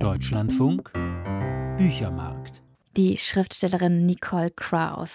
Deutschlandfunk Büchermarkt. Die Schriftstellerin Nicole Krauss,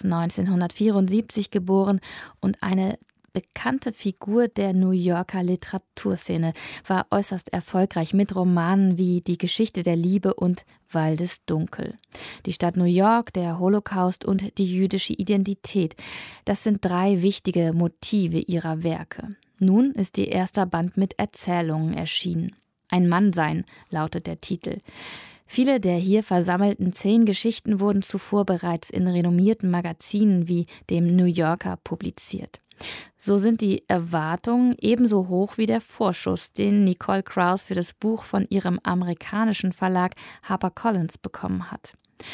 1974 geboren und eine bekannte Figur der New Yorker Literaturszene, war äußerst erfolgreich mit Romanen wie Die Geschichte der Liebe und Waldesdunkel. Die Stadt New York, der Holocaust und die jüdische Identität, das sind 3 wichtige Motive ihrer Werke. Nun ist ihr erster Band mit Erzählungen erschienen. Ein Mann sein, lautet der Titel. Viele der hier versammelten 10 Geschichten wurden zuvor bereits in renommierten Magazinen wie dem New Yorker publiziert. So sind die Erwartungen ebenso hoch wie der Vorschuss, den Nicole Krauss für das Buch von ihrem amerikanischen Verlag HarperCollins bekommen hat.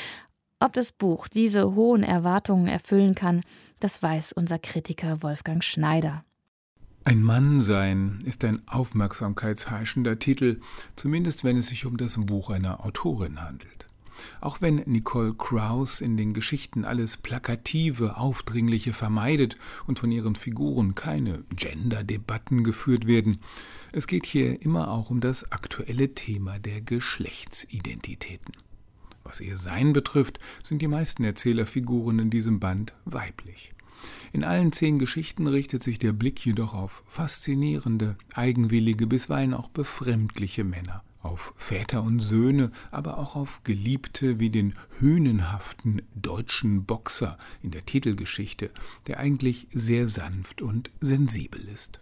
Ob das Buch diese hohen Erwartungen erfüllen kann, das weiß unser Kritiker Wolfgang Schneider. Ein Mann sein ist ein aufmerksamkeitsheischender Titel, zumindest wenn es sich um das Buch einer Autorin handelt. Auch wenn Nicole Krauss in den Geschichten alles Plakative, Aufdringliche vermeidet und von ihren Figuren keine Gender-Debatten geführt werden, es geht hier immer auch um das aktuelle Thema der Geschlechtsidentitäten. Was ihr Sein betrifft, sind die meisten Erzählerfiguren in diesem Band weiblich. In allen 10 Geschichten richtet sich der Blick jedoch auf faszinierende, eigenwillige, bisweilen auch befremdliche Männer, auf Väter und Söhne, aber auch auf Geliebte wie den hünenhaften deutschen Boxer in der Titelgeschichte, der eigentlich sehr sanft und sensibel ist.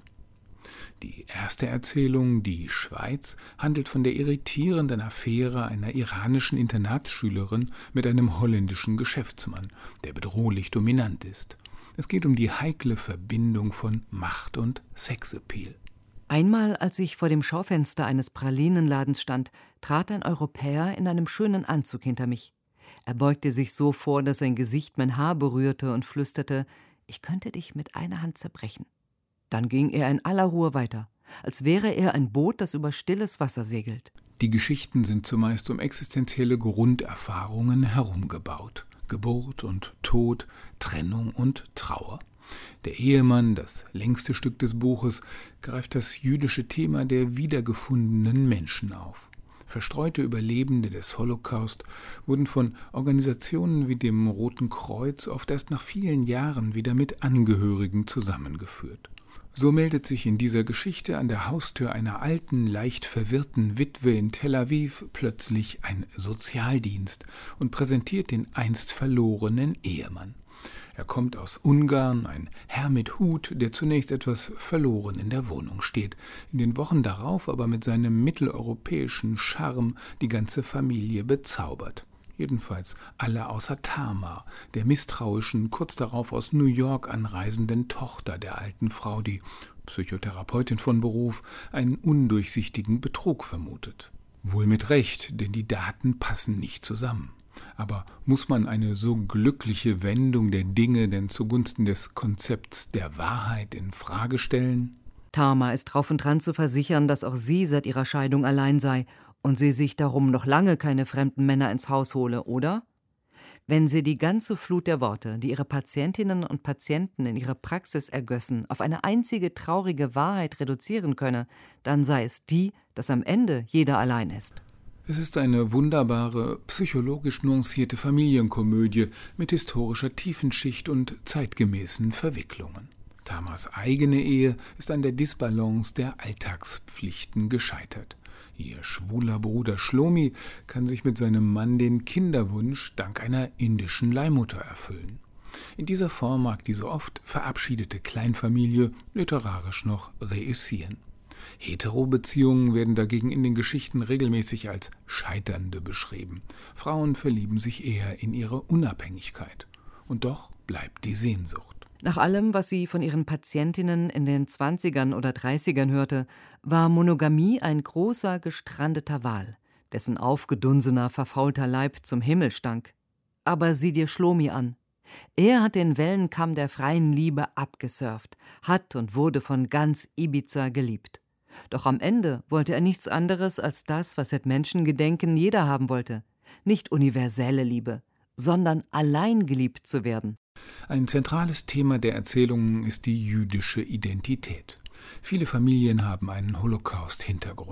Die erste Erzählung, Die Schweiz, handelt von der irritierenden Affäre einer iranischen Internatsschülerin mit einem holländischen Geschäftsmann, der bedrohlich dominant ist. Es geht um die heikle Verbindung von Macht und Sexappeal. Einmal, als ich vor dem Schaufenster eines Pralinenladens stand, trat ein Europäer in einem schönen Anzug hinter mich. Er beugte sich so vor, dass sein Gesicht mein Haar berührte und flüsterte, ich könnte dich mit einer Hand zerbrechen. Dann ging er in aller Ruhe weiter, als wäre er ein Boot, das über stilles Wasser segelt. Die Geschichten sind zumeist um existenzielle Grunderfahrungen herumgebaut. Geburt und Tod, Trennung und Trauer. Der Ehemann, das längste Stück des Buches, greift das jüdische Thema der wiedergefundenen Menschen auf. Verstreute Überlebende des Holocaust wurden von Organisationen wie dem Roten Kreuz oft erst nach vielen Jahren wieder mit Angehörigen zusammengeführt. So meldet sich in dieser Geschichte an der Haustür einer alten, leicht verwirrten Witwe in Tel Aviv plötzlich ein Sozialdienst und präsentiert den einst verlorenen Ehemann. Er kommt aus Ungarn, ein Herr mit Hut, der zunächst etwas verloren in der Wohnung steht, in den Wochen darauf aber mit seinem mitteleuropäischen Charme die ganze Familie bezaubert. Jedenfalls alle außer Tamar, der misstrauischen, kurz darauf aus New York anreisenden Tochter der alten Frau, die, Psychotherapeutin von Beruf, einen undurchsichtigen Betrug vermutet. Wohl mit Recht, denn die Daten passen nicht zusammen. Aber muss man eine so glückliche Wendung der Dinge denn zugunsten des Konzepts der Wahrheit in Frage stellen? Tamar ist drauf und dran zu versichern, dass auch sie seit ihrer Scheidung allein sei und sie sich darum noch lange keine fremden Männer ins Haus hole, oder? Wenn sie die ganze Flut der Worte, die ihre Patientinnen und Patienten in ihre Praxis ergössen, auf eine einzige traurige Wahrheit reduzieren könne, dann sei es die, dass am Ende jeder allein ist. Es ist eine wunderbare, psychologisch nuancierte Familienkomödie mit historischer Tiefenschicht und zeitgemäßen Verwicklungen. Tamars eigene Ehe ist an der Disbalance der Alltagspflichten gescheitert. Ihr schwuler Bruder Shlomi kann sich mit seinem Mann den Kinderwunsch dank einer indischen Leihmutter erfüllen. In dieser Form mag die so oft verabschiedete Kleinfamilie literarisch noch reüssieren. Hetero-Beziehungen werden dagegen in den Geschichten regelmäßig als scheiternde beschrieben. Frauen verlieben sich eher in ihre Unabhängigkeit. Und doch bleibt die Sehnsucht. Nach allem, was sie von ihren Patientinnen in den 20ern oder 30ern hörte, war Monogamie ein großer, gestrandeter Wal, dessen aufgedunsener, verfaulter Leib zum Himmel stank. Aber sieh dir Shlomi an. Er hat den Wellenkamm der freien Liebe abgesurft, hat und wurde von ganz Ibiza geliebt. Doch am Ende wollte er nichts anderes als das, was seit Menschengedenken jeder haben wollte. Nicht universelle Liebe, sondern allein geliebt zu werden. Ein zentrales Thema der Erzählungen ist die jüdische Identität. Viele Familien haben einen Holocaust-Hintergrund.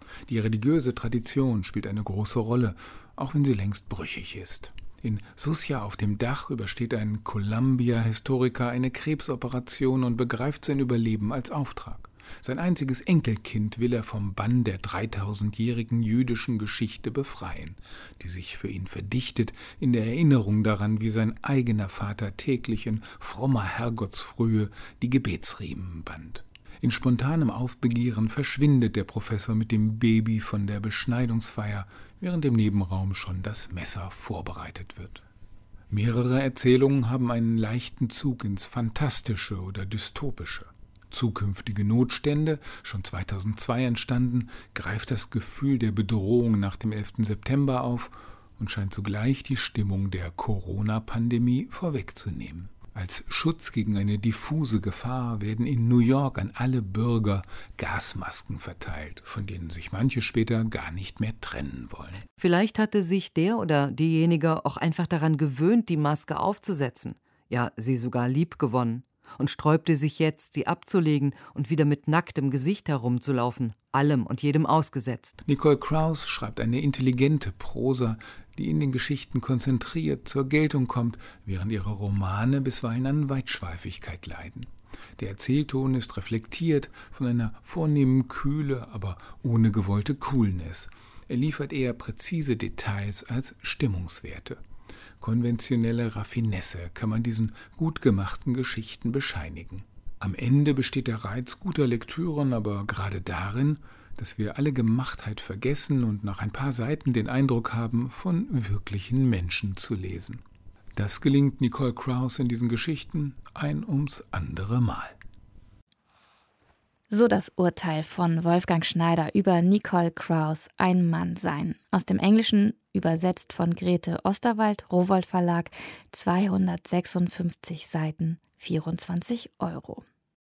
Die religiöse Tradition spielt eine große Rolle, auch wenn sie längst brüchig ist. In Susja auf dem Dach übersteht ein Columbia-Historiker eine Krebsoperation und begreift sein Überleben als Auftrag. Sein einziges Enkelkind will er vom Bann der 3000-jährigen jüdischen Geschichte befreien, die sich für ihn verdichtet in der Erinnerung daran, wie sein eigener Vater täglich in frommer Herrgottsfrühe die Gebetsriemen band. In spontanem Aufbegehren verschwindet der Professor mit dem Baby von der Beschneidungsfeier, während im Nebenraum schon das Messer vorbereitet wird. Mehrere Erzählungen haben einen leichten Zug ins Fantastische oder Dystopische. Zukünftige Notstände, schon 2002 entstanden, greift das Gefühl der Bedrohung nach dem 11. September auf und scheint zugleich die Stimmung der Corona-Pandemie vorwegzunehmen. Als Schutz gegen eine diffuse Gefahr werden in New York an alle Bürger Gasmasken verteilt, von denen sich manche später gar nicht mehr trennen wollen. Vielleicht hatte sich der oder diejenige auch einfach daran gewöhnt, die Maske aufzusetzen. Ja, sie sogar liebgewonnen. Und sträubte sich jetzt, sie abzulegen und wieder mit nacktem Gesicht herumzulaufen, allem und jedem ausgesetzt. Nicole Krauss schreibt eine intelligente Prosa, die in den Geschichten konzentriert zur Geltung kommt, während ihre Romane bisweilen an Weitschweifigkeit leiden. Der Erzählton ist reflektiert von einer vornehmen Kühle, aber ohne gewollte Coolness. Er liefert eher präzise Details als Stimmungswerte. Konventionelle Raffinesse kann man diesen gut gemachten Geschichten bescheinigen. Am Ende besteht der Reiz guter Lektüren aber gerade darin, dass wir alle Gemachtheit vergessen und nach ein paar Seiten den Eindruck haben, von wirklichen Menschen zu lesen. Das gelingt Nicole Krauss in diesen Geschichten ein ums andere Mal. So das Urteil von Wolfgang Schneider über Nicole Krauss, Ein Mann sein. Aus dem Englischen übersetzt von Grete Osterwald, Rowohlt Verlag, 256 Seiten, 24 €.